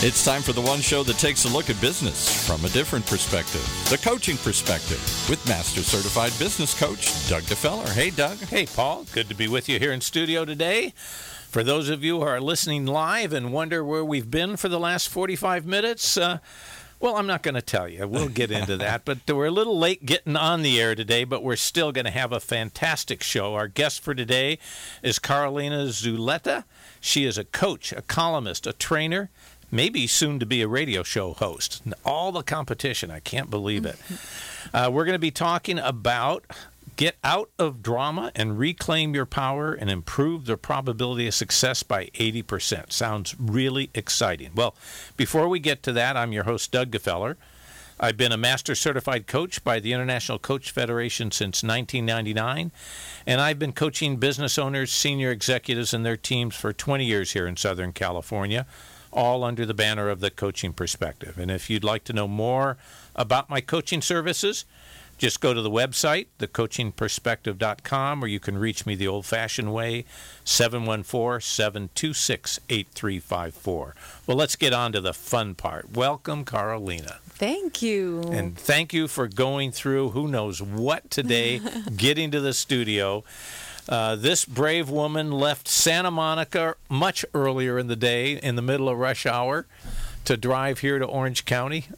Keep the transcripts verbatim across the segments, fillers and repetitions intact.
It's time for the one show that takes a look at business from a different perspective, the coaching perspective, with Master Certified Business Coach Doug DeFeller. Hey, Doug. Hey, Paul. Good to be with you here in studio today. For those of you who are listening live and wonder where we've been for the last forty-five minutes, uh, well, I'm not going to tell you. We'll get into that. But we're a little late getting on the air today, but we're still going to have a fantastic show. Our guest for today is Carolina Zuleta. She is a coach, a columnist, a trainer, maybe soon to be a radio show host. All the competition. I can't believe it. Uh, we're going to be talking about get out of drama and reclaim your power and improve the probability of success by eighty percent. Sounds really exciting. Well, before we get to that, I'm your host, Doug DeFeller. I've been a Master Certified Coach by the International Coach Federation since nineteen ninety-nine, and I've been coaching business owners, senior executives, and their teams for twenty years here in Southern California, all under the banner of the Coaching Perspective. And if you'd like to know more about my coaching services, just go to the website, the coaching perspective dot com, or you can reach me the old-fashioned way, seven one four, seven two six, eight three five four. Well, let's get on to the fun part. Welcome, Carolina. Thank you. And thank you for going through who knows what today, getting to the studio. Uh, this brave woman left Santa Monica much earlier in the day, in the middle of rush hour, to drive here to Orange County.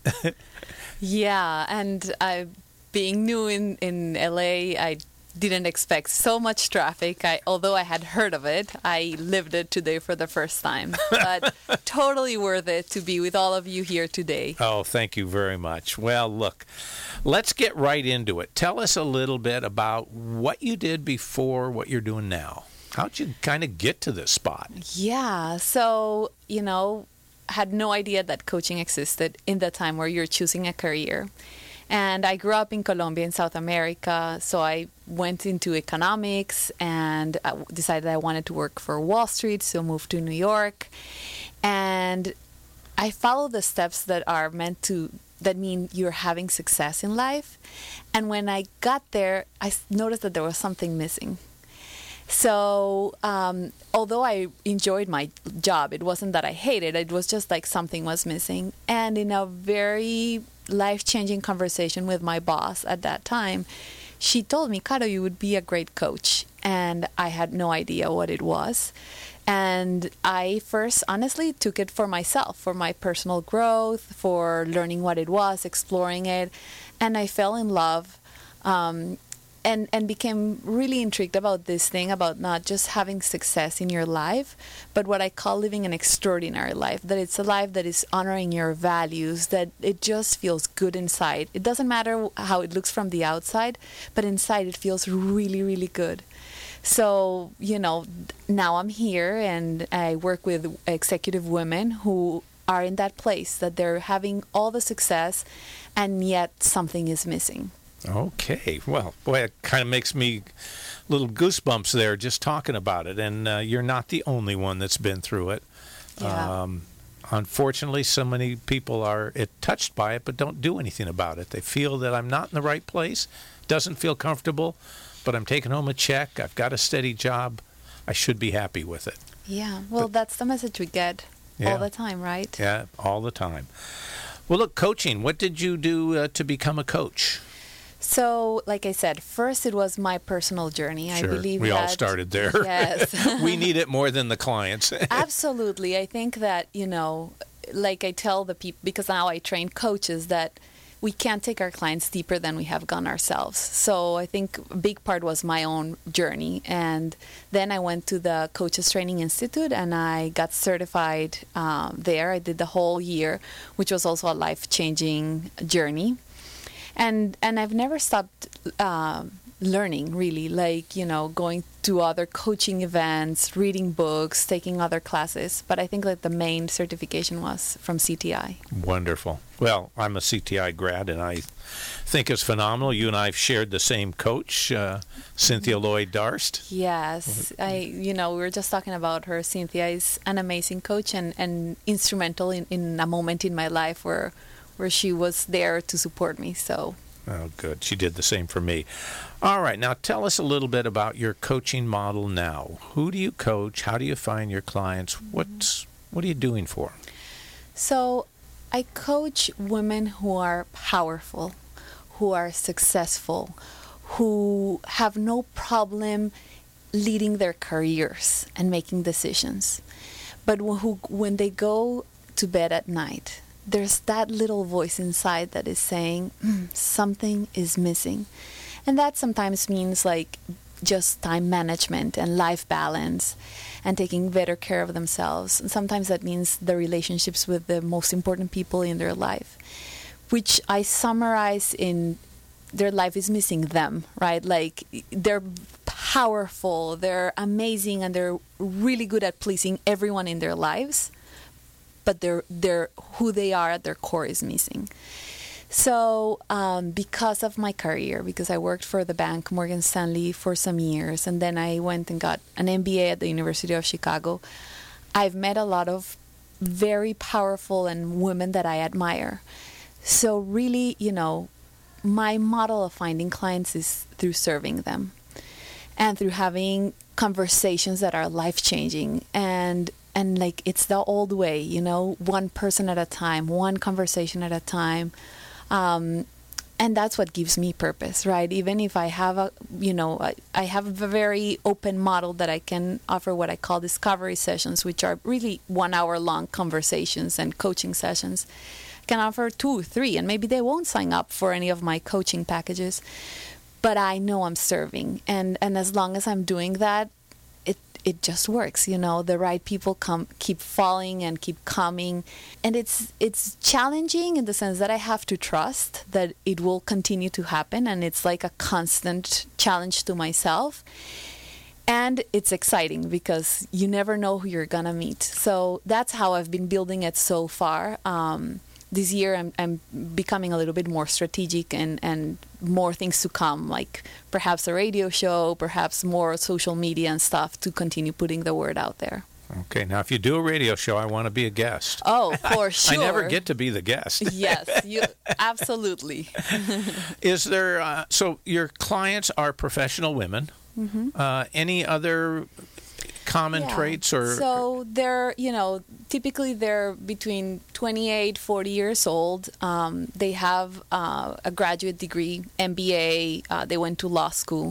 Yeah, and I... Being new in, in L A, I didn't expect so much traffic. I, although I had heard of it, I lived it today for the first time. But totally worth it to be with all of you here today. Oh, thank you very much. Well, look, let's get right into it. Tell us a little bit about what you did before, what you're doing now. How'd you kind of get to this spot? Yeah, so, you know, had no idea that coaching existed in the time where you're choosing a career. And I grew up in Colombia, in South America, so I went into economics and I decided I wanted to work for Wall Street, so moved to New York. And I followed the steps that are meant to, that mean you're having success in life. And when I got there, I noticed that there was something missing. So um, although I enjoyed my job, it wasn't that I hated it. It was just like something was missing. And in a very life-changing conversation with my boss at that time, she told me, Caro, you would be a great coach. And I had no idea what it was. And I first honestly took it for myself, for my personal growth, for learning what it was, exploring it. And I fell in love um, and, and became really intrigued about this thing about not just having success in your life, but what I call living an extraordinary life, that it's a life that is honoring your values, that it just feels good inside. It doesn't matter how it looks from the outside, but inside it feels really, really good. So, you know, now I'm here and I work with executive women who are in that place that they're having all the success and yet something is missing. Okay. Well, boy, it kind of makes me little goosebumps there just talking about it. And uh, you're not the only one that's been through it. Yeah. Um, unfortunately, so many people are it, touched by it, but don't do anything about it. They feel that I'm not in the right place, doesn't feel comfortable, but I'm taking home a check. I've got a steady job. I should be happy with it. Yeah. Well, but, that's the message we get yeah. all the time, right? Yeah, all the time. Well, look, coaching. What did you do uh, to become a coach? So, like I said, first it was my personal journey. Sure. I believe we that, all started there. Yes. We need it more than the clients. Absolutely. I think that, you know, like I tell the people, because now I train coaches, that we can't take our clients deeper than we have gone ourselves. So I think a big part was my own journey. And then I went to the Coaches Training Institute and I got certified um, there. I did the whole year, which was also a life-changing journey. And and I've never stopped uh, learning, really, like, you know, going to other coaching events, reading books, taking other classes. But I think that the main certification was from C T I. Wonderful. Well, I'm a C T I grad, and I think it's phenomenal. You and I have shared the same coach, uh, Cynthia Lloyd Darst. Yes. I, you know, we were just talking about her. Cynthia is an amazing coach and, and instrumental in, in a moment in my life where where she was there to support me. So, oh, good. She did the same for me. All right. Now, tell us a little bit about your coaching model now. Who do you coach? How do you find your clients? What's what are you doing for them? So I coach women who are powerful, who are successful, who have no problem leading their careers and making decisions. But who, when they go to bed at night, there's that little voice inside that is saying, mm, something is missing. And that sometimes means like just time management and life balance and taking better care of themselves. And sometimes that means the relationships with the most important people in their life, which I summarize in their life is missing them, right? Like they're powerful, they're amazing, and they're really good at pleasing everyone in their lives, but they're, they're who they are at their core is missing. So um, because of my career, because I worked for the bank Morgan Stanley for some years, and then I went and got an M B A at the University of Chicago, I've met a lot of very powerful and women that I admire. So really, you know, my model of finding clients is through serving them and through having conversations that are life-changing. And and like it's the old way, you know, one person at a time, one conversation at a time. Um, and that's what gives me purpose, right? Even if I have a, you know, I, I have a very open model that I can offer what I call discovery sessions, which are really one hour long conversations and coaching sessions. Can offer two, three, and maybe they won't sign up for any of my coaching packages, but I know I'm serving, and and as long as I'm doing that, it it just works. You know, the right people come, keep falling and keep coming, and it's it's challenging in the sense that I have to trust that it will continue to happen, and it's like a constant challenge to myself. And it's exciting because you never know who you're gonna meet. So that's how I've been building it so far. Um, This year, I'm, I'm becoming a little bit more strategic and, and more things to come, like perhaps a radio show, perhaps more social media and stuff to continue putting the word out there. Okay, now if you do a radio show, I want to be a guest. Oh, for sure. I never get to be the guest. Yes, you absolutely. Is there, uh, so your clients are professional women. Mm-hmm. Uh, any other common yeah. traits or so they're you know typically they're between twenty-eight, forty years old. Um, they have uh, a graduate degree, M B A, uh, they went to law school.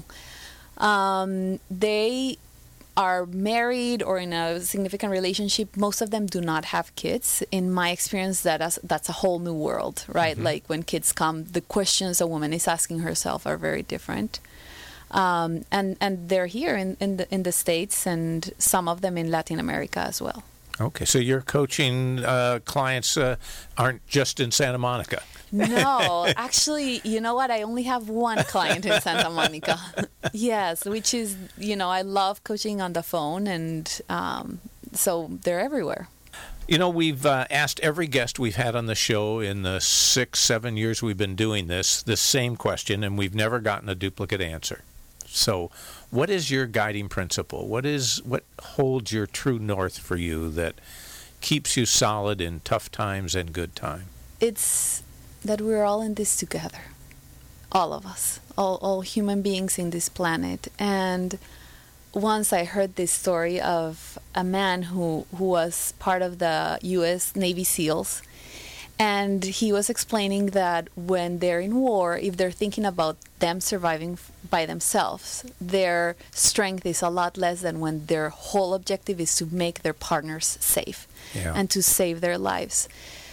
Um, they are married or in a significant relationship. Most of them do not have kids. In my experience, that is, that's a whole new world, right? Mm-hmm. Like when kids come, the questions a woman is asking herself are very different. Um, and, and they're here in, in, the, in the States, and some of them in Latin America as well. Okay, so your coaching uh, clients uh, aren't just in Santa Monica. No, actually, you know what? I only have one client in Santa Monica. Yes, which is, you know, I love coaching on the phone, and um, so they're everywhere. You know, we've uh, asked every guest we've had on the show in the six, seven years we've been doing this, this same question, and we've never gotten a duplicate answer. So what is your guiding principle? What is what holds your true north for you that keeps you solid in tough times and good time? It's that we're all in this together. All of us. All, all human beings in this planet. And once I heard this story of a man who, who was part of the U S Navy SEALs. And he was explaining that when they're in war, if they're thinking about them surviving by themselves, their strength is a lot less than when their whole objective is to make their partners safe yeah. and to save their lives.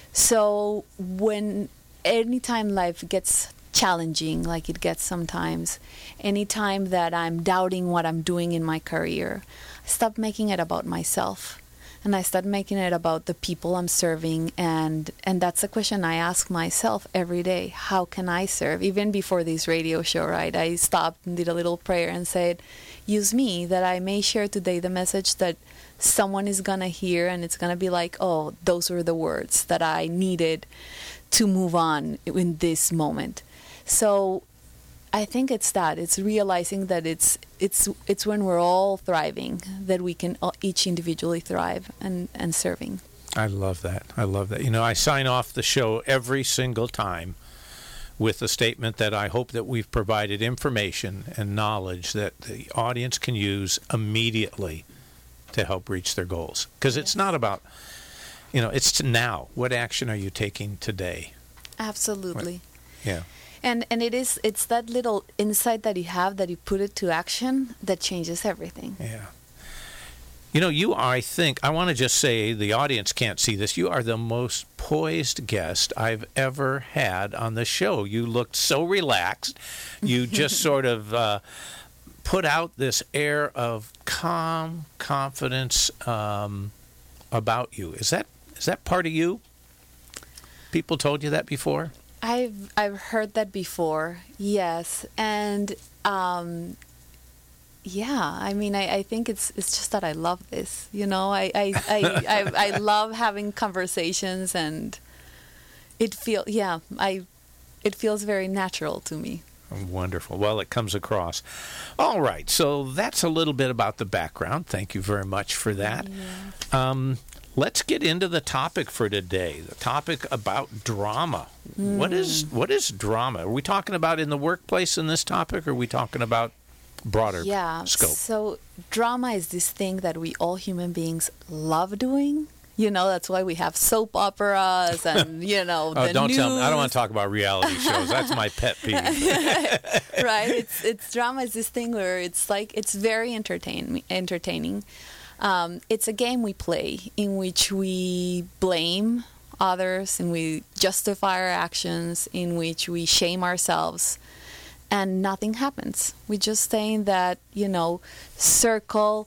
So when anytime life gets challenging, like it gets sometimes, anytime that I'm doubting what I'm doing in my career, I stop making it about myself. And I start making it about the people I'm serving. And, and that's a question I ask myself every day. How can I serve? Even before this radio show, right? I stopped and did a little prayer and said, use me, that I may share today the message that someone is going to hear. And it's going to be like, oh, those were the words that I needed to move on in this moment. So I think it's that. It's realizing that it's it's it's when we're all thriving that we can each individually thrive and, and serving. I love that. I love that. You know, I sign off the show every single time with a statement that I hope that we've provided information and knowledge that the audience can use immediately to help reach their goals. Because it's not about you know, it's to now. What action are you taking today? Absolutely. Yeah. And and it is it's that little insight that you have that you put it to action that changes everything. Yeah. You know, you are, I think, I want to just say, the audience can't see this, you are the most poised guest I've ever had on the show. You looked so relaxed. You just sort of uh, put out this air of calm confidence um, about you. Is that is that part of you? People told you that before? I've I've heard that before, yes. And um yeah, I mean, I, I think it's it's just that I love this. You know, I I, I, I, I love having conversations, and it feel yeah, I it feels very natural to me. Wonderful. Well, it comes across. All right, so that's a little bit about the background. Thank you very much for that. Yeah. Um, let's get into the topic for today. The topic about drama. Mm. What is what is drama? Are we talking about in the workplace in this topic, or are we talking about broader yeah, scope? So drama is this thing that we all human beings love doing. You know, that's why we have soap operas and, you know, oh, the don't news. tell me. I don't want to talk about reality shows. That's my pet peeve. Right? It's it's drama is this thing where it's like, it's very entertain, entertaining. Um, it's a game we play in which we blame others and we justify our actions, in which we shame ourselves. And nothing happens. We just stay in that, you know, circle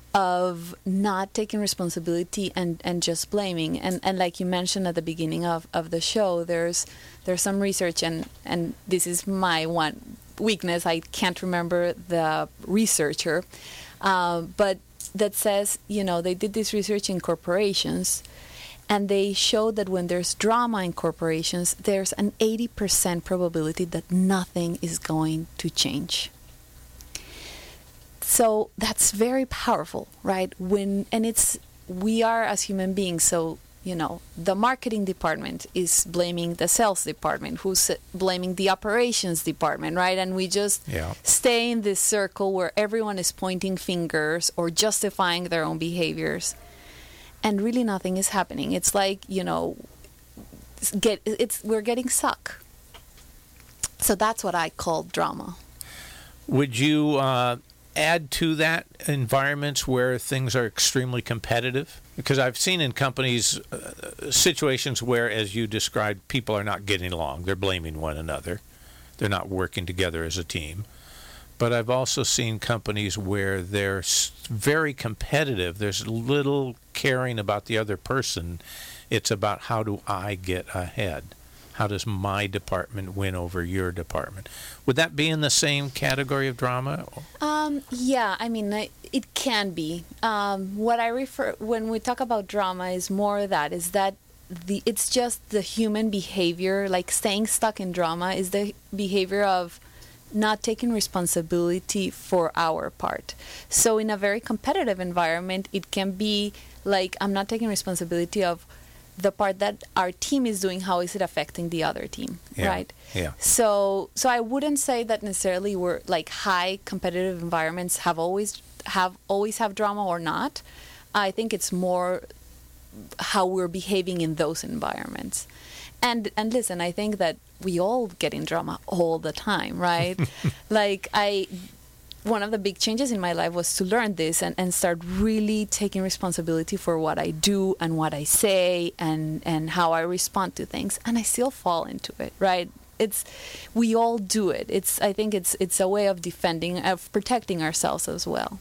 of not taking responsibility and, and just blaming. And and like you mentioned at the beginning of, of the show, there's there's some research, and, and this is my one weakness. I can't remember the researcher, uh, but that says, you know, they did this research in corporations. And they showed that when there's drama in corporations, there's an eighty percent probability that nothing is going to change. So that's very powerful, right? When and it's we are as human beings. So, you know, the marketing department is blaming the sales department, who's blaming the operations department, right? And we just yeah. stay in this circle where everyone is pointing fingers or justifying their own behaviors. And really nothing is happening. It's like, you know, get it's we're getting stuck. So that's what I call drama. Would you uh, add to that environments where things are extremely competitive? Because I've seen in companies uh, situations where, as you described, people are not getting along. They're blaming one another. They're not working together as a team. But I've also seen companies where they're very competitive. There's little caring about the other person. It's about, how do I get ahead? How does my department win over your department? Would that be in the same category of drama? Um, yeah, I mean, it can be. Um, what I refer when we talk about drama is more that is that the it's just the human behavior. Like staying stuck in drama is the behavior of not taking responsibility for our part. So in a very competitive environment, it can be like, I'm not taking responsibility of the part that our team is doing. How is it affecting the other team, yeah. right? Yeah. So, so I wouldn't say that necessarily we're like high competitive environments have always have always have drama or not. I think it's more how we're behaving in those environments. And and listen, I think that we all get in drama all the time, right? Like I, one of the big changes in my life was to learn this and, and start really taking responsibility for what I do and what I say and, and how I respond to things. And I still fall into it, right? It's, we all do it. It's, I think it's, it's a way of defending, of protecting ourselves as well.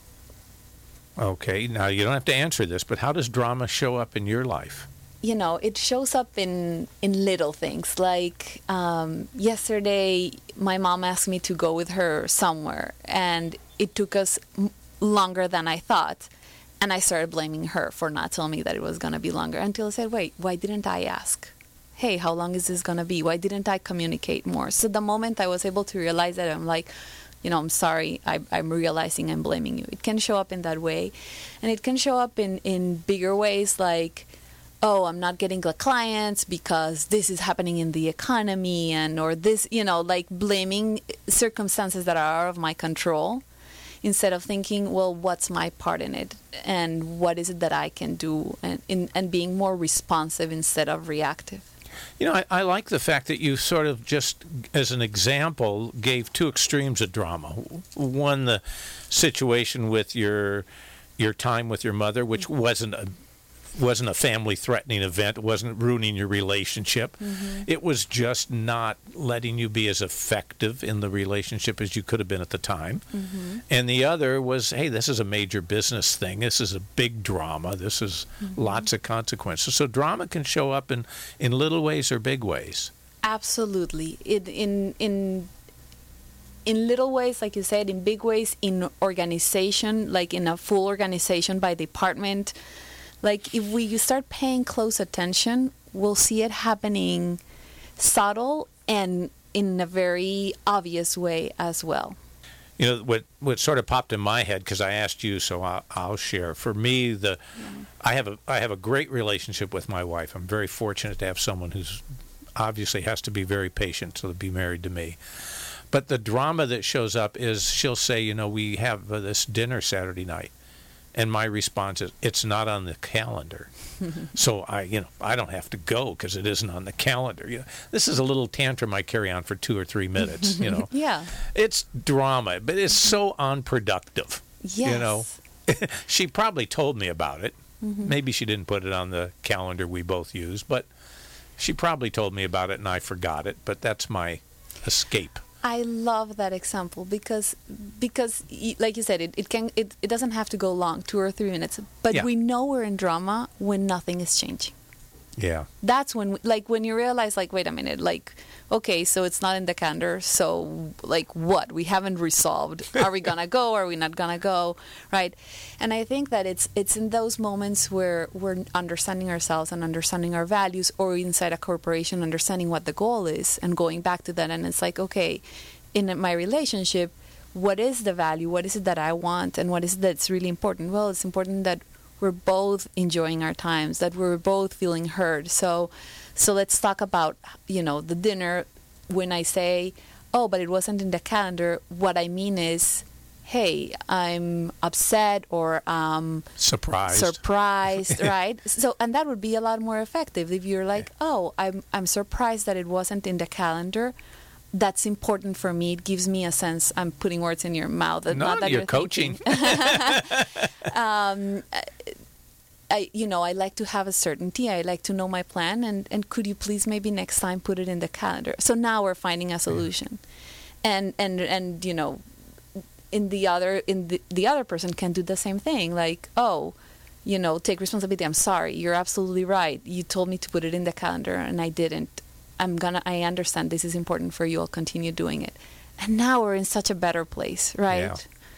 Okay. Now you don't have to answer this, but how does drama show up in your life? You know, it shows up in, in little things. Like um, yesterday, my mom asked me to go with her somewhere, and it took us m- longer than I thought. And I started blaming her for not telling me that it was going to be longer, until I said, wait, why didn't I ask? Hey, how long is this going to be? Why didn't I communicate more? So the moment I was able to realize that, I'm like, you know, I'm sorry, I, I'm realizing I'm blaming you. It can show up in that way. And it can show up in, in bigger ways, like, oh, I'm not getting the clients because this is happening in the economy, and or this, you know, like blaming circumstances that are out of my control instead of thinking, well, what's my part in it, and what is it that I can do, and in, and being more responsive instead of reactive. You know, I, I like the fact that you sort of just, as an example, gave two extremes of drama. One, the situation with your your time with your mother, which wasn't a wasn't a family-threatening event. It wasn't ruining your relationship. Mm-hmm. It was just not letting you be as effective in the relationship as you could have been at the time. Mm-hmm. And the other was, hey, this is a major business thing. This is a big drama. This is mm-hmm. lots of consequences. So drama can show up in, in little ways or big ways. Absolutely. It, in in in little ways, like you said, in big ways, in organization, like in a full organization by department. Like, if we start paying close attention, we'll see it happening subtle and in a very obvious way as well. You know, what what sort of popped in my head, because I asked you, so I'll, I'll share. For me, the yeah. I have a I have a great relationship with my wife. I'm very fortunate to have someone who's obviously has to be very patient to be married to me. But the drama that shows up is she'll say, you know, we have uh, this dinner Saturday night. And my response is, it's not on the calendar. So I, you know, I don't have to go because it isn't on the calendar. You know, this is a little tantrum I carry on for two or three minutes, you know. Yeah. It's drama, but it's so unproductive. Yes. You know. She probably told me about it. Mm-hmm. Maybe she didn't put it on the calendar we both use, but she probably told me about it and I forgot it. But that's my escape. I love that example because, because like you said, it, it can it, it doesn't have to go long, two or three minutes. But yeah. we know we're in drama when nothing is changing. Yeah. That's when, like, when you realize, like, wait a minute, like, okay, so it's not in the calendar. So, like, what? We haven't resolved. Are we gonna go? Are we not gonna go? Right? And I think that it's it's in those moments where we're understanding ourselves and understanding our values, or inside a corporation, understanding what the goal is, and going back to that. And it's like, okay, in my relationship, what is the value? What is it that I want? And what is it that's really important? Well, it's important that we're both enjoying our times, that we're both feeling heard. So so let's talk about, you know, the dinner. When I say, oh, but it wasn't in the calendar, what I mean is, hey, I'm upset or um surprised. Surprised, right? So, and that would be a lot more effective if you're like, oh, I'm I'm surprised that it wasn't in the calendar. That's important for me. It gives me a sense. I'm putting words in your mouth. No, not that you're, you're coaching. um, I, you know, I like to have a certainty. I like to know my plan. And, and could you please maybe next time put it in the calendar? So now we're finding a solution. Yeah. And, and, and, you know, in the other, in the, the other person can do the same thing. Like, oh, you know, take responsibility. I'm sorry. You're absolutely right. You told me to put it in the calendar and I didn't. I'm gonna, I understand this is important for you. I'll continue doing it. And now we're in such a better place, right? Yeah.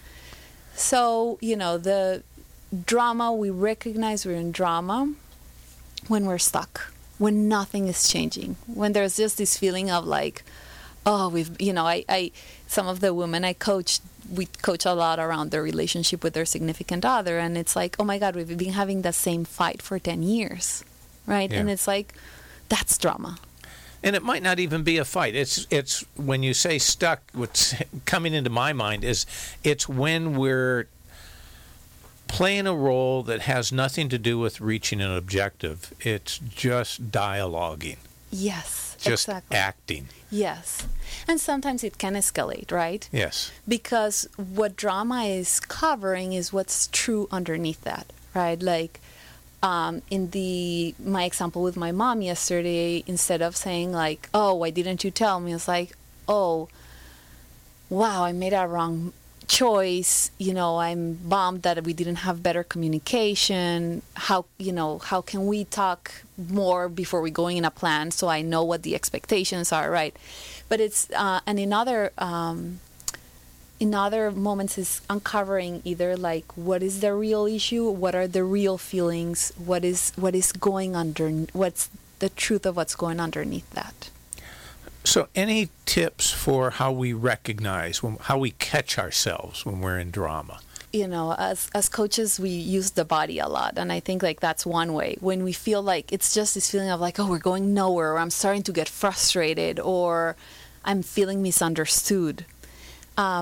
So, you know, the drama, we recognize we're in drama when we're stuck, when nothing is changing, when there's just this feeling of like, oh, we've, you know, I, I some of the women I coach, we coach a lot around their relationship with their significant other. And it's like, oh my God, we've been having the same fight for ten years, right? Yeah. And it's like, that's drama. And it might not even be a fight. It's it's when you say stuck, what's coming into my mind is it's when we're playing a role that has nothing to do with reaching an objective. It's just dialoguing. Yes, just exactly. acting. Yes. And sometimes it can escalate, right? Yes. Because what drama is covering is what's true underneath that, right? Like, Um, in the my example with my mom yesterday, instead of saying like, oh, why didn't you tell me? It's like, oh, wow, I made a wrong choice. You know, I'm bummed that we didn't have better communication. How, you know, how can we talk more before we go in a plan so I know what the expectations are, right? But it's, uh, and in other... Um, in other moments is uncovering either like what is the real issue, what are the real feelings, what is what is going under, what's the truth of what's going underneath that. So any tips for how we recognize, when, how we catch ourselves when we're in drama? You know, as as coaches, we use the body a lot. And I think like that's one way. When we feel like it's just this feeling of like, oh, we're going nowhere, or I'm starting to get frustrated, or I'm feeling misunderstood. Um,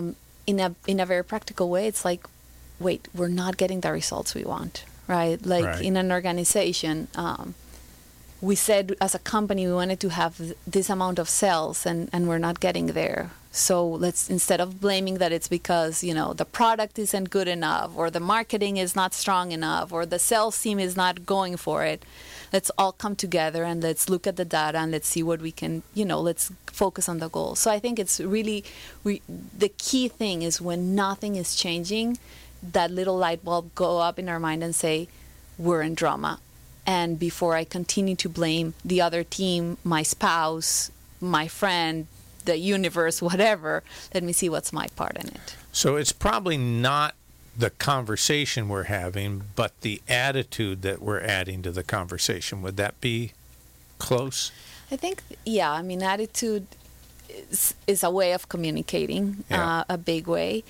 in a in a very practical way, it's like, wait, we're not getting the results we want, right? Like Right. in an organization, um, we said as a company we wanted to have th- this amount of sales, and, and we're not getting there. So let's, instead of blaming that it's because, you know, the product isn't good enough, or the marketing is not strong enough, or the sales team is not going for it, let's all come together and let's look at the data and let's see what we can, you know, let's focus on the goal. So I think it's really, we, the key thing is when nothing is changing, that little light bulb go up in our mind and say, we're in drama. And before I continue to blame the other team, my spouse, my friend, the universe, whatever, let me see what's my part in it. So it's probably not the conversation we're having, but the attitude that we're adding to the conversation. Would that be close? I think, yeah, I mean, attitude is, is a way of communicating, Yeah. uh, a big way.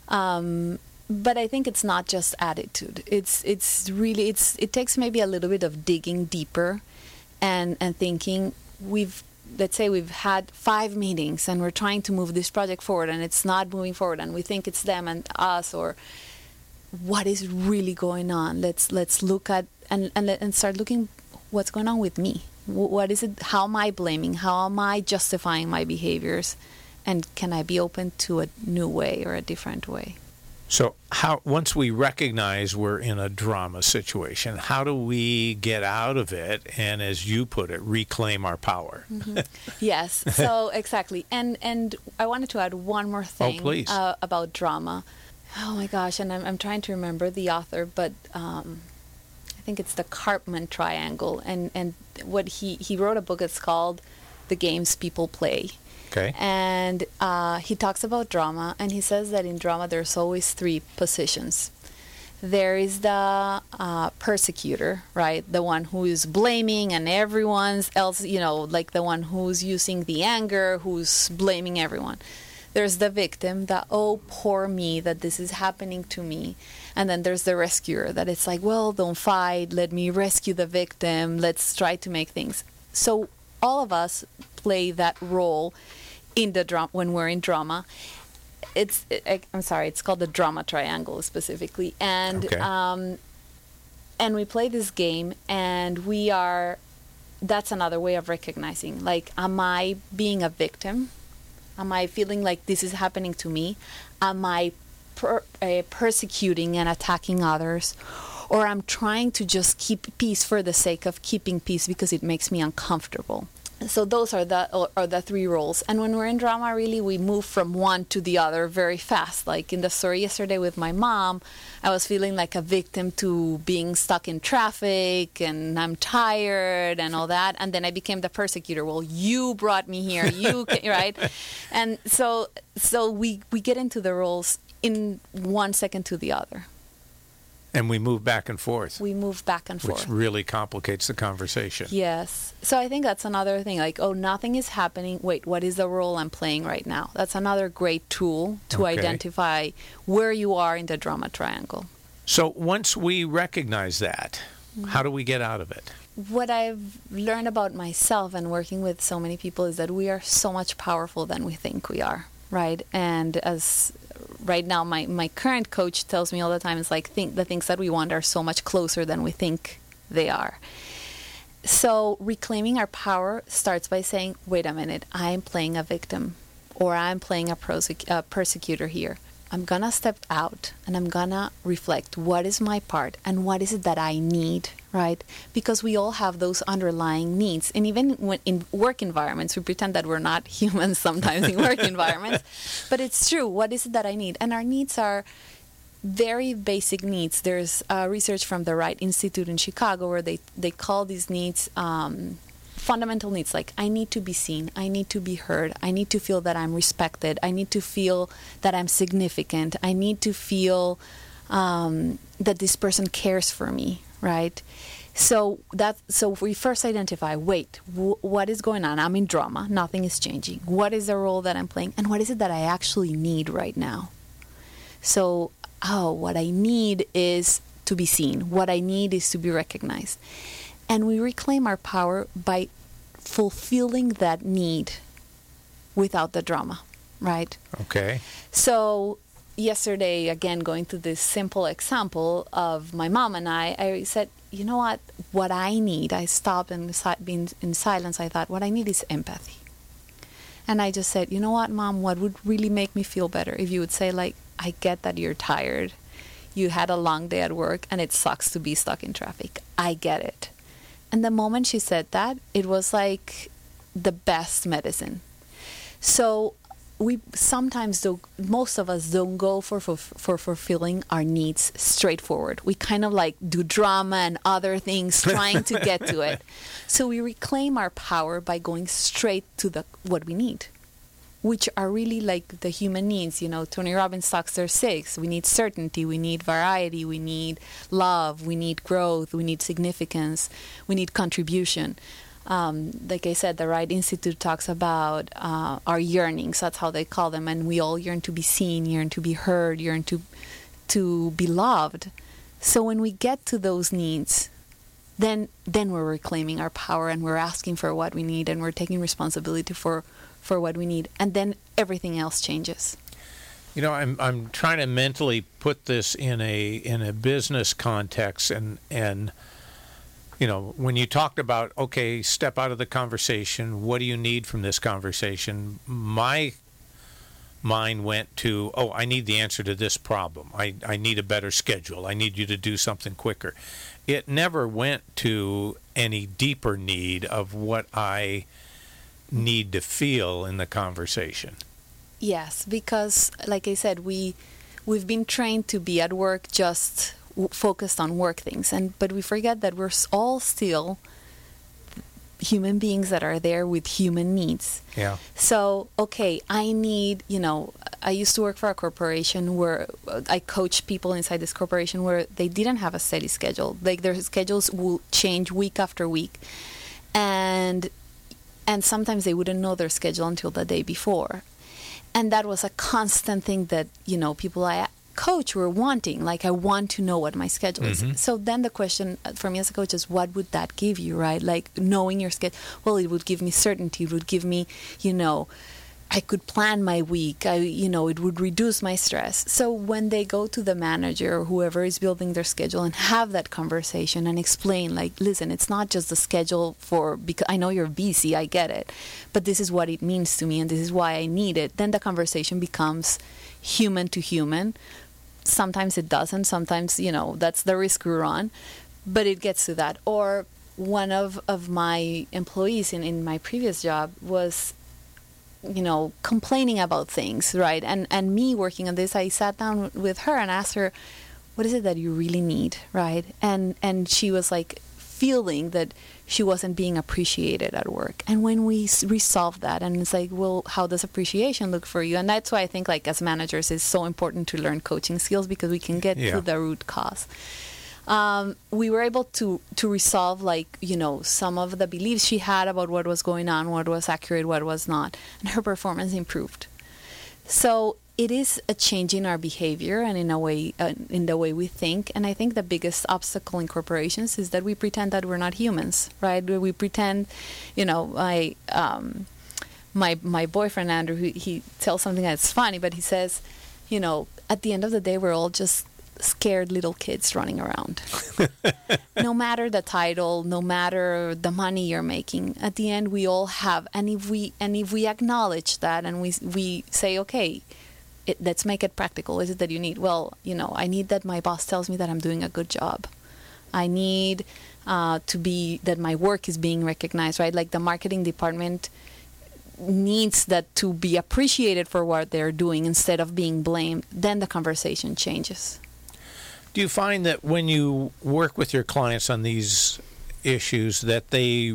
Um, but I think it's not just attitude. It's it's really, it's it takes maybe a little bit of digging deeper and, and thinking, we've, let's say we've had five meetings and we're trying to move this project forward and it's not moving forward and we think it's them and us, or what is really going on? Let's let's look at and and, let, and start looking what's going on with me. Wh- What is it? How am I blaming? How am I justifying my behaviors? And can I be open to a new way or a different way? So how once we recognize we're in a drama situation, how do we get out of it and, as you put it, reclaim our power? Mm-hmm. Yes, so exactly. And and I wanted to add one more thing please. Uh, about drama. Oh my gosh, and I'm I'm trying to remember the author, but um, I think it's the Karpman Triangle. And, and what he, he wrote a book, it's called The Games People Play. Okay. And uh, he talks about drama, and he says that in drama there's always three positions. There is the uh, persecutor, right? The one who is blaming, and everyone's else, you know, like the one who's using the anger, who's blaming everyone. There's the victim, that, oh, poor me, that this is happening to me. And then there's the rescuer, that it's like, well, don't fight, let me rescue the victim, let's try to make things. So all of us play that role in the drama when we're in drama. It's I, I'm sorry, it's called the drama triangle specifically, and Okay. um, and we play this game, and we are. That's another way of recognizing. Like, am I being a victim? Am I feeling like this is happening to me? Am I per, uh, persecuting and attacking others? Or I'm trying to just keep peace for the sake of keeping peace because it makes me uncomfortable. So those are the are the three roles. And when we're in drama, really, we move from one to the other very fast. Like in the story yesterday with my mom, I was feeling like a victim to being stuck in traffic, and I'm tired and all that. And then I became the persecutor. Well, you brought me here, you ca- right? And so so we we get into the roles in one second to the other. And we move back and forth, We move back and forth. which really complicates the conversation. Yes. So I think that's another thing. Like, oh, nothing is happening. Wait, what is the role I'm playing right now? That's another great tool to Okay. identify where you are in the drama triangle. So once we recognize that, Mm-hmm. how do we get out of it? What I've learned about myself and working with so many people is that we are so much powerful than we think we are, right? And as right now, my, my current coach tells me all the time, it's like, think the things that we want are so much closer than we think they are. So reclaiming our power starts by saying, wait a minute, I'm playing a victim, or I'm playing a prosec- uh, persecutor here. I'm going to step out and I'm going to reflect, what is my part and what is it that I need, right? Because we all have those underlying needs. And even when in work environments, we pretend that we're not humans sometimes in work environments. But it's true. What is it that I need? And our needs are very basic needs. There's uh, research from the Wright Institute in Chicago where they, they call these needs um, fundamental needs. Like, I need to be seen, I need to be heard, I need to feel that I'm respected, I need to feel that I'm significant, I need to feel um, that this person cares for me, right? So that so we first identify, wait, w- what is going on? I'm in drama, nothing is changing. What is the role that I'm playing, and what is it that I actually need right now? So, oh, what I need is to be seen. What I need is to be recognized. And we reclaim our power by fulfilling that need without the drama. right? Okay. So yesterday, again, going to this simple example of my mom and I, I said, you know what, what I need, I stopped and si- being in silence, I thought, what I need is empathy. And I just said, you know what, Mom, what would really make me feel better if you would say, like, I get that you're tired. You had a long day at work and it sucks to be stuck in traffic. I get it. And the moment she said that, it was like the best medicine. So we sometimes do, most of us don't go for, for for fulfilling our needs straightforward. We kind of like do drama and other things trying to get to it. So we reclaim our power by going straight to the what we need, which are really like the human needs. You know, Tony Robbins talks there six. We need certainty, we need variety, we need love, we need growth, we need significance, we need contribution. Um, like I said, the Right Institute talks about uh, our yearnings. That's how they call them. And we all yearn to be seen, yearn to be heard, yearn to to be loved. So when we get to those needs, then then we're reclaiming our power and we're asking for what we need and we're taking responsibility for, for what we need. And then everything else changes. You know, I'm I'm trying to mentally put this in a in a business context, and and you know, when you talked about, okay, step out of the conversation, what do you need from this conversation? My mind went to, oh, I need the answer to this problem. I, I need a better schedule. I need you to do something quicker. It never went to any deeper need of what I need to feel in the conversation. Yes, because like I said, we we've been trained to be at work just focused on work things, and but we forget that we're all still human beings that are there with human needs. Yeah. So, okay, I need, you know, I used to work for a corporation where I coached people inside this corporation where they didn't have a steady schedule. Like their schedules will change week after week. And and sometimes they wouldn't know their schedule until the day before. And that was a constant thing that, you know, people I coach were wanting, like, I want to know what my schedule mm-hmm. is. So then the question for me as a coach is, what would that give you, right? Like knowing your schedule. Well, it would give me certainty. It would give me, you know, I could plan my week. I, you know, it would reduce my stress. So when they go to the manager or whoever is building their schedule and have that conversation and explain, like, listen, it's not just the schedule for, because I know you're busy, I get it, but this is what it means to me and this is why I need it. Then the conversation becomes human to human. Sometimes it doesn't. Sometimes, you know, that's the risk we run. But it gets to that. Or one of, of my employees in, in my previous job was, you know, complaining about things, right? And and me working on this, I sat down with her and asked her, what is it that you really need, right? And and she was like feeling that she wasn't being appreciated at work. And when we resolve that, and it's like, well, how does appreciation look for you? And that's why I think, like, as managers, it's so important to learn coaching skills, because we can get yeah. to the root cause. Um, we were able to to resolve, like, you know, some of the beliefs she had about what was going on, what was accurate, what was not, and her performance improved. So it is a change in our behavior and in a way, uh, in the way we think. And I think the biggest obstacle in corporations is that we pretend that we're not humans, right? We pretend, you know, I, um, my my boyfriend Andrew, he, he tells something that's funny, but he says, you know, at the end of the day, we're all just scared little kids running around. No matter the title, no matter the money you're making, at the end we all have. And if we and if we acknowledge that and we we say, okay, It, let's make it practical. What is it that you need? Well, you know, I need that my boss tells me that I'm doing a good job. I need uh, to be, that my work is being recognized, right? Like the marketing department needs that to be appreciated for what they're doing instead of being blamed. Then the conversation changes. Do you find that when you work with your clients on these issues that they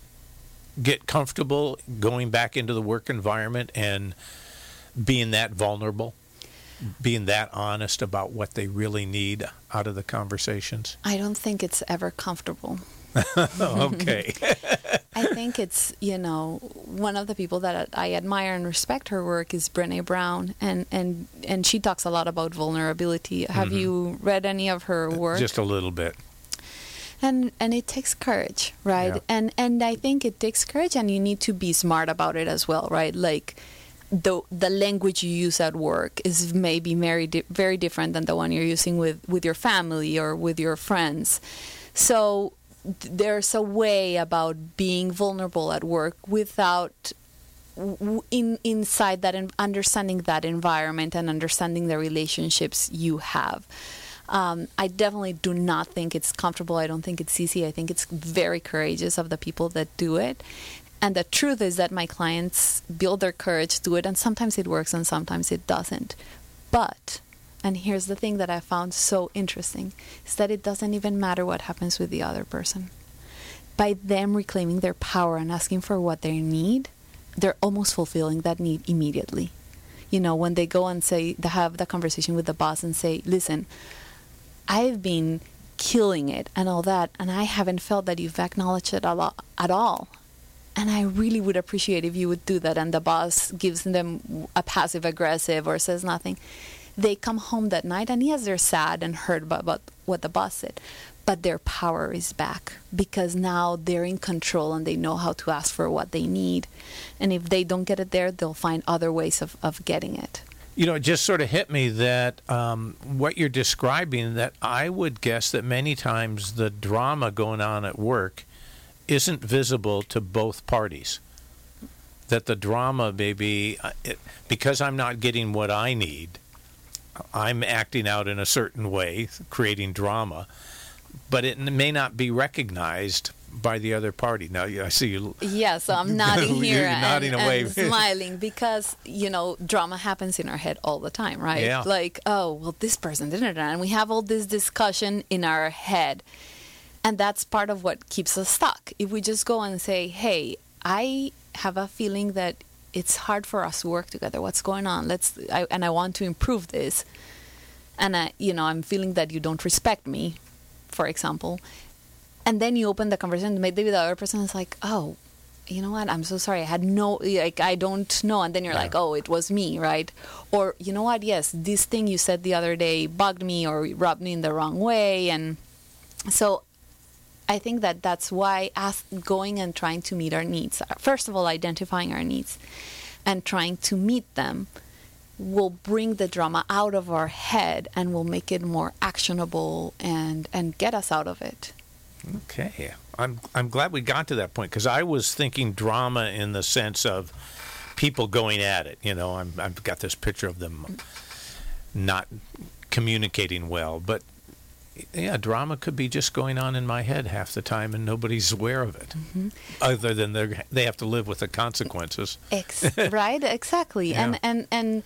get comfortable going back into the work environment and being that vulnerable, being that honest about what they really need out of the conversations? I don't think it's ever comfortable. Okay. I think it's, you know, one of the people that I admire and respect her work is Brené Brown, and, and, and she talks a lot about vulnerability. Have mm-hmm. you read any of her work? Just a little bit. And and it takes courage, right? Yeah. And and I think it takes courage, and you need to be smart about it as well, right? Like, the the language you use at work is maybe very di- very different than the one you're using with, with your family or with your friends. So th- there's a way about being vulnerable at work without w- in inside that and understanding that environment and understanding the relationships you have. Um, I definitely do not think it's comfortable. I don't think it's easy. I think it's very courageous of the people that do it. And the truth is that my clients build their courage to do it, and sometimes it works and sometimes it doesn't. But, and here's the thing that I found so interesting, is that it doesn't even matter what happens with the other person. By them reclaiming their power and asking for what they need, they're almost fulfilling that need immediately. You know, when they go and say, they have the conversation with the boss and say, listen, I've been killing it and all that, and I haven't felt that you've acknowledged it a lot, at all. And I really would appreciate if you would do that. And the boss gives them a passive aggressive or says nothing. They come home that night, and yes, they're sad and hurt about, about what the boss said. But their power is back because now they're in control and they know how to ask for what they need. And if they don't get it there, they'll find other ways of, of getting it. You know, it just sort of hit me that um, what you're describing, that I would guess that many times the drama going on at work isn't visible to both parties. That the drama may be, it, because I'm not getting what I need, I'm acting out in a certain way, creating drama, but it may not be recognized by the other party. Now, I see you. Yeah, so I'm nodding here and, nodding away. and smiling because, you know, drama happens in our head all the time, right? Yeah. Like, oh, well, this person didn't, and we have all this discussion in our head. And that's part of what keeps us stuck. If we just go and say, hey, I have a feeling that it's hard for us to work together. What's going on? Let's, I, and I want to improve this. And, I, you know, I'm feeling that you don't respect me, for example. And then you open the conversation. Maybe the other person is like, oh, you know what? I'm so sorry. I had no, like, I don't know. And then you're yeah. like, oh, it was me, right? Or, you know what? Yes, this thing you said the other day bugged me or rubbed me in the wrong way. And so I think that that's why ask, going and trying to meet our needs, first of all, identifying our needs and trying to meet them will bring the drama out of our head and will make it more actionable and, and get us out of it. Okay. I'm I'm glad we got to that point because I was thinking drama in the sense of people going at it. You know, I'm, I've got this picture of them not communicating well, but yeah, drama could be just going on in my head half the time, and nobody's aware of it, mm-hmm. other than they they have to live with the consequences. Ex- right, exactly, yeah. and and and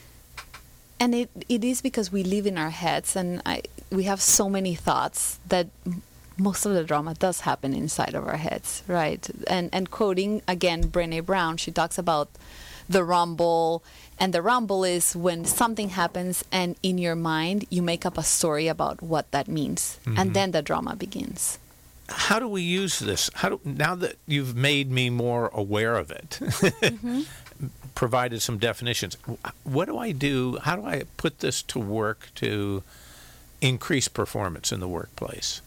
and it it is because we live in our heads, and I, we have so many thoughts that most of the drama does happen inside of our heads, right? And and quoting again Brené Brown, she talks about the rumble. And the rumble is when something happens and in your mind you make up a story about what that means. Mm-hmm. And then the drama begins. How do we use this? How do, now that you've made me more aware of it, mm-hmm. provided some definitions, what do I do? How do I put this to work to increase performance in the workplace?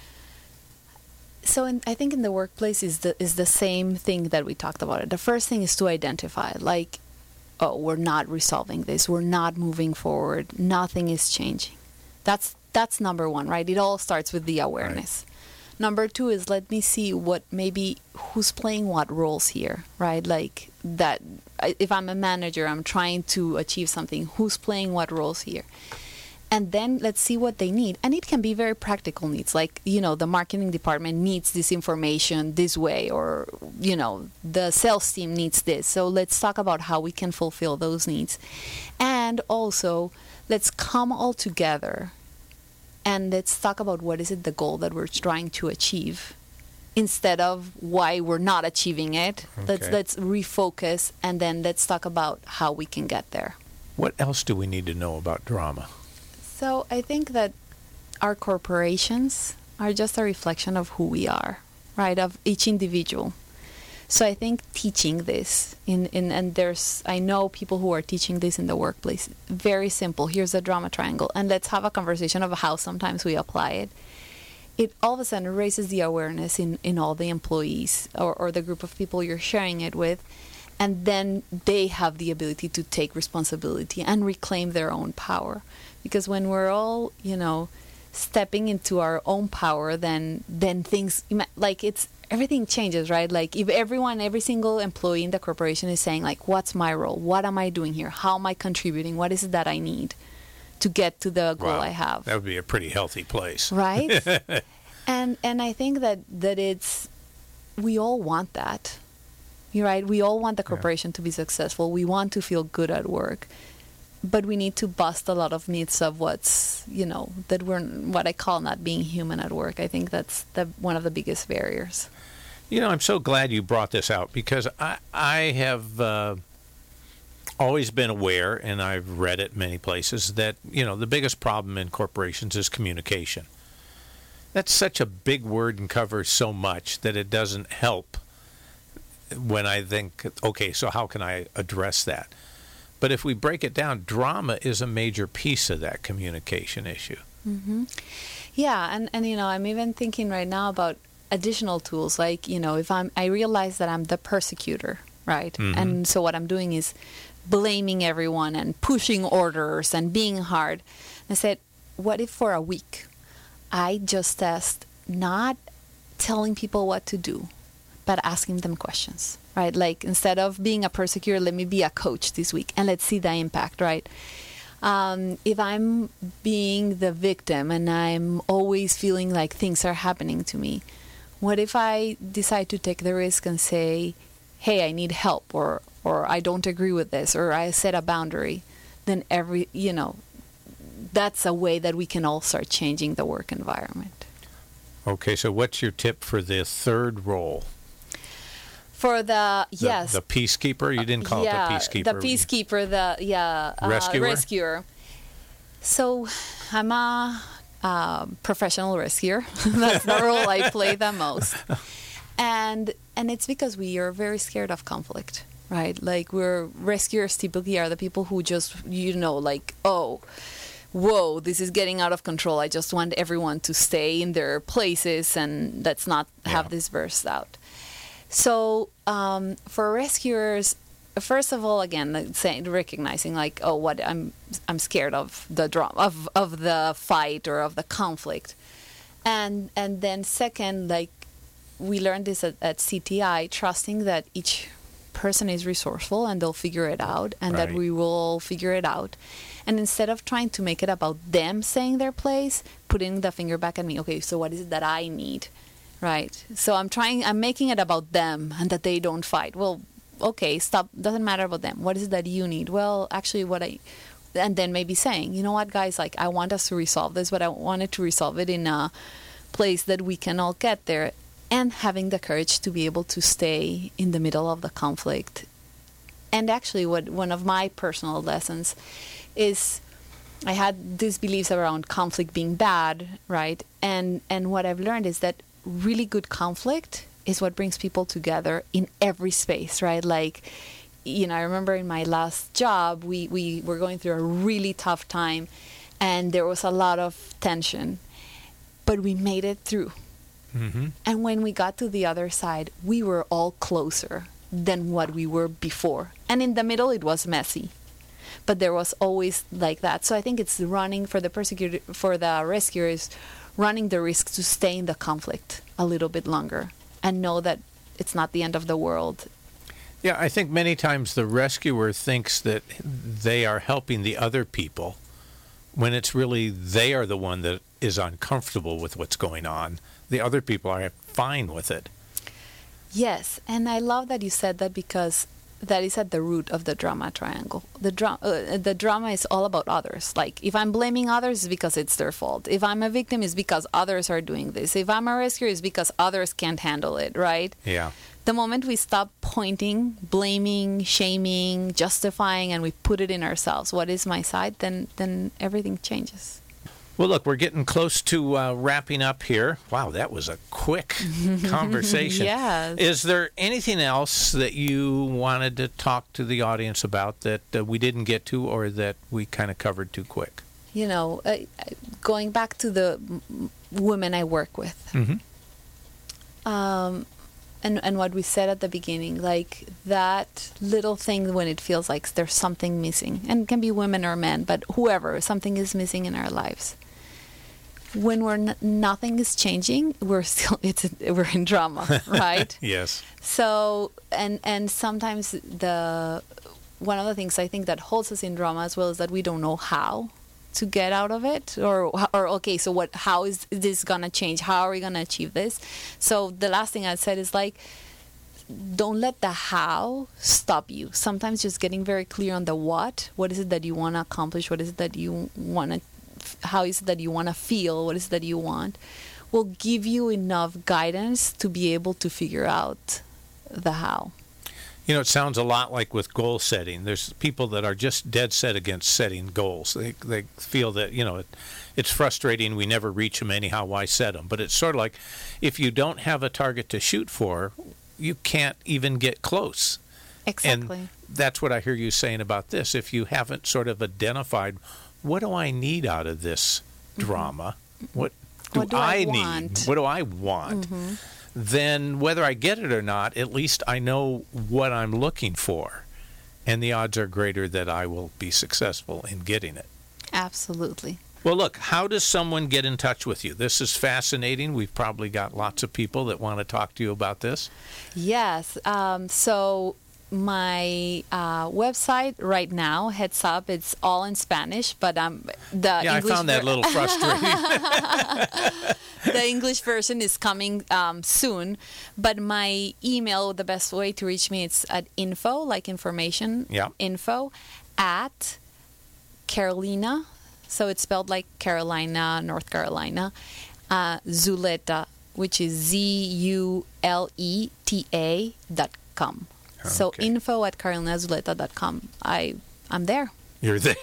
So in, I think in the workplace is the is the same thing that we talked about. The first thing is to identify, like, oh, we're not resolving this. We're not moving forward. Nothing is changing. That's that's number one, right? It all starts with the awareness. Right. Number two is let me see what maybe who's playing what roles here, right? Like that. If I'm a manager, I'm trying to achieve something. Who's playing what roles here? And then let's see what they need. And it can be very practical needs, like, you know, the marketing department needs this information this way, or, you know, the sales team needs this. So let's talk about how we can fulfill those needs. And also, let's come all together and let's talk about what is it the goal that we're trying to achieve instead of why we're not achieving it. Okay. Let's let's refocus, and then let's talk about how we can get there. What else do we need to know about drama? So I think that our corporations are just a reflection of who we are, right, of each individual. So I think teaching this, in, in and there's, I know people who are teaching this in the workplace, very simple. Here's a drama triangle, and let's have a conversation of how sometimes we apply it. It all of a sudden raises the awareness in, in all the employees or, or the group of people you're sharing it with. And then they have the ability to take responsibility and reclaim their own power. Because when we're all, you know, stepping into our own power, then then things, like it's, everything changes, right? Like if everyone, every single employee in the corporation is saying like, what's my role? What am I doing here? How am I contributing? What is it that I need to get to the goal Wow. I have? That would be a pretty healthy place. Right? and and I think that, that it's, we all want that. You're right. We all want the corporation yeah. to be successful. We want to feel good at work. But we need to bust a lot of myths of what's, you know, that we're, what I call not being human at work. I think that's the, one of the biggest barriers. You know, I'm so glad you brought this out because I, I have uh, always been aware, and I've read it many places, that, you know, the biggest problem in corporations is communication. That's such a big word and covers so much that it doesn't help when I think, okay, so how can I address that? But if we break it down, drama is a major piece of that communication issue. Mm-hmm. Yeah, and, and, you know, I'm even thinking right now about additional tools. Like, you know, if I'm, I realize that I'm the persecutor, right? Mm-hmm. And so what I'm doing is blaming everyone and pushing orders and being hard. I said, what if for a week I just test not telling people what to do, but asking them questions, right? Like instead of being a persecutor, let me be a coach this week and let's see the impact, right? Um, if I'm being the victim and I'm always feeling like things are happening to me, what if I decide to take the risk and say, hey, I need help, or or I don't agree with this, or I set a boundary? Then every, you know, that's a way that we can all start changing the work environment. Okay, so what's your tip for the third role? For the, the, yes. The peacekeeper? You didn't call yeah, it the peacekeeper. The peacekeeper, the, yeah. Uh, rescuer? Rescuer. So I'm a uh, professional rescuer. That's the role I play the most. And and it's because we are very scared of conflict, right? Like we're, rescuers typically are the people who just, you know, like, oh, whoa, this is getting out of control. I just want everyone to stay in their places and let's not have yeah. this burst out. So um, for rescuers, first of all, again, saying, recognizing like, oh, what I'm I'm scared of the drama of of the fight or of the conflict, and and then second, like we learned this at, at C T I, trusting that each person is resourceful and they'll figure it out, and right. that we will figure it out. And instead of trying to make it about them saying their place, putting the finger back at me. Okay, so what is it that I need? Right. So I'm trying, I'm making it about them and that they don't fight. Well, okay, stop. Doesn't matter about them. What is it that you need? Well, actually what I, and then maybe saying, you know what, guys, like I want us to resolve this, but I wanted to resolve it in a place that we can all get there, and having the courage to be able to stay in the middle of the conflict. And actually what one of my personal lessons is I had these beliefs around conflict being bad, right? And and what I've learned is that really good conflict is what brings people together in every space, right? Like, you know, I remember in my last job, we, we were going through a really tough time and there was a lot of tension, but we made it through. Mm-hmm. And when we got to the other side, we were all closer than what we were before. And in the middle, it was messy. But there was always like that. So I think it's running for the persecutor, for the rescuers, running the risk to stay in the conflict a little bit longer and know that it's not the end of the world. Yeah, I think many times the rescuer thinks that they are helping the other people when it's really they are the one that is uncomfortable with what's going on. The other people are fine with it. Yes, and I love that you said that because that is at the root of the drama triangle. The, dra- uh, the drama is all about others. Like, if I'm blaming others, it's because it's their fault. If I'm a victim, it's because others are doing this. If I'm a rescuer, it's because others can't handle it, right? Yeah. The moment we stop pointing, blaming, shaming, justifying, and we put it in ourselves, what is my side, then then everything changes. Well, look, we're getting close to uh, wrapping up here. Wow, that was a quick conversation. Yes. Is there anything else that you wanted to talk to the audience about that uh, we didn't get to or that we kind of covered too quick? You know, uh, going back to the m- women I work with, mm-hmm. um, and, and what we said at the beginning, like that little thing when it feels like there's something missing, and it can be women or men, but whoever, something is missing in our lives. When we're n- nothing is changing, we're still it's we're in drama, right? Yes. So and and sometimes the one of the things I think that holds us in drama as well is that we don't know how to get out of it, or or okay, so what? How is this gonna change? How are we gonna achieve this? So the last thing I said is like, don't let the how stop you. Sometimes just getting very clear on the what. What is it that you want to accomplish? What is it that you want to? How is it that you want to feel? What is it that you want? Will give you enough guidance to be able to figure out the how. You know, it sounds a lot like with goal setting. There's people that are just dead set against setting goals. They they feel that, you know, it, it's frustrating. We never reach them anyhow. Why set them? But it's sort of like if you don't have a target to shoot for, you can't even get close. Exactly. And that's what I hear you saying about this. If you haven't sort of identified, what do I need out of this drama? Mm-hmm. What do, what do I, I need? want? What do I want? Mm-hmm. Then whether I get it or not, at least I know what I'm looking for. And the odds are greater that I will be successful in getting it. Absolutely. Well, look, how does someone get in touch with you? This is fascinating. We've probably got lots of people that want to talk to you about this. Yes. Um, so my uh, website right now, heads up, it's all in Spanish, but um, the yeah, English I found that a little frustrating. The English version is coming um, soon, but my email, the best way to reach me, it's at info, like information, yeah. info at Carolina. So it's spelled like Carolina, North Carolina, uh, Zuleta, which is Z U L E T A dot com. Okay. So info at carolina zuleta dot com. I, I'm there. You're there.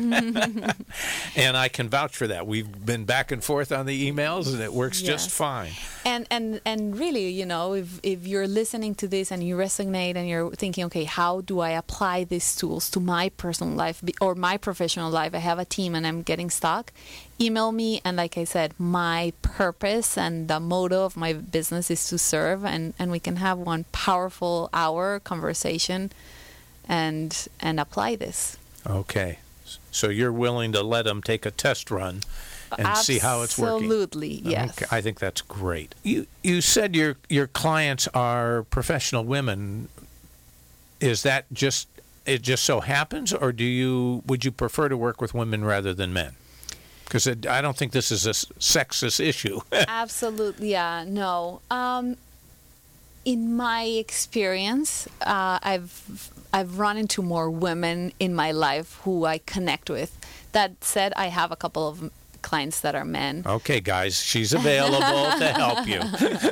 And I can vouch for that. We've been back and forth on the emails, and it works yes. just fine. And and and really, you know, if if you're listening to this and you resonate and you're thinking, okay, how do I apply these tools to my personal life or my professional life? I have a team and I'm getting stuck. Email me, and like I said, my purpose and the motto of my business is to serve, and, and we can have one powerful hour conversation and and apply this. Okay. So you're willing to let them take a test run and Absolutely, see how it's working? Absolutely, yes. Okay. I think that's great. You you said your your clients are professional women. Is that just it just so happens, or do you would you prefer to work with women rather than men? Because I don't think this is a sexist issue. Absolutely, yeah, no. Um, in my experience, uh, I've I've run into more women in my life who I connect with. That said, I have a couple of clients that are men. Okay, guys, she's available to help you.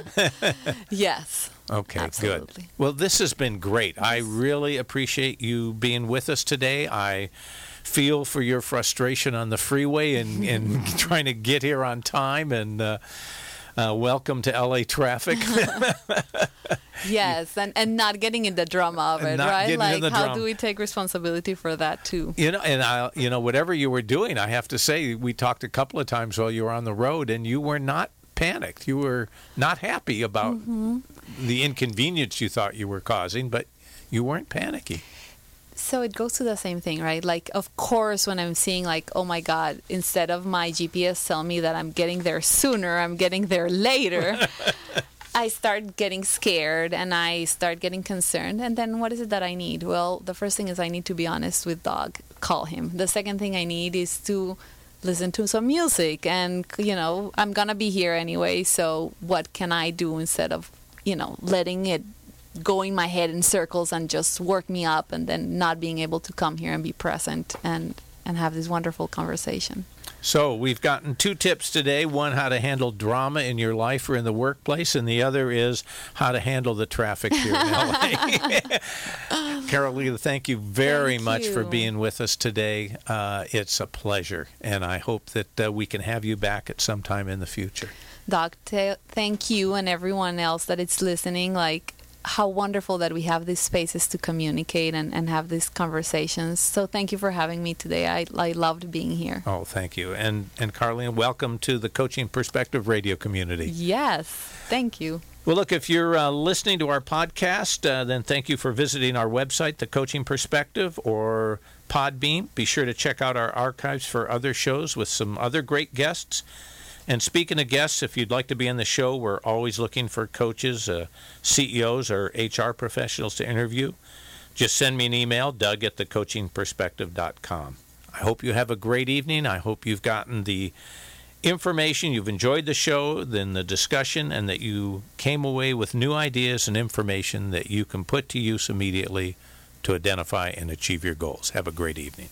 Yes. Okay, absolutely. Good. Well, this has been great. I really appreciate you being with us today. I feel for your frustration on the freeway and, and trying to get here on time, and uh, uh, welcome to L A traffic. Yes, and, and not getting in the drama of it, not right? Like, how drama. do we take responsibility for that too? You know, and I, you know, whatever you were doing, I have to say, we talked a couple of times while you were on the road, and you were not panicked. You were not happy about mm-hmm. the inconvenience you thought you were causing, but you weren't panicky. So it goes to the same thing, right? Like, of course, when I'm seeing like, oh my God, instead of my G P S telling me that I'm getting there sooner, I'm getting there later. I start getting scared and I start getting concerned. And then what is it that I need? Well, the first thing is I need to be honest with Doug, call him. The second thing I need is to listen to some music. And, you know, I'm going to be here anyway. So what can I do instead of, you know, letting it go in my head in circles and just work me up and then not being able to come here and be present and, and have this wonderful conversation. So we've gotten two tips today. One, how to handle drama in your life or in the workplace, and the other is how to handle the traffic here in L A. Carolina, thank you very thank much you. for being with us today. Uh, it's a pleasure, and I hope that uh, we can have you back at some time in the future. Doc, t- thank you and everyone else that is listening. Like, how wonderful that we have these spaces to communicate and, and have these conversations. So thank you for having me today. I, I loved being here. Oh, thank you. And, and Carolina, welcome to the Coaching Perspective radio community. Yes, thank you. Well, look, if you're uh, listening to our podcast, uh, then thank you for visiting our website, The Coaching Perspective, or Podbean. Be sure to check out our archives for other shows with some other great guests. And speaking of guests, if you'd like to be on the show, we're always looking for coaches, uh, C E Os, or H R professionals to interview. Just send me an email, Doug at the coaching perspective dot com. I hope you have a great evening. I hope you've gotten the information, you've enjoyed the show, then the discussion, and that you came away with new ideas and information that you can put to use immediately to identify and achieve your goals. Have a great evening.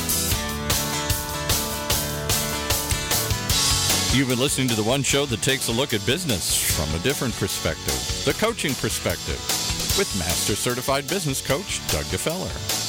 You've been listening to the one show that takes a look at business from a different perspective, The Coaching Perspective, with Master Certified Business Coach Doug DeFeller.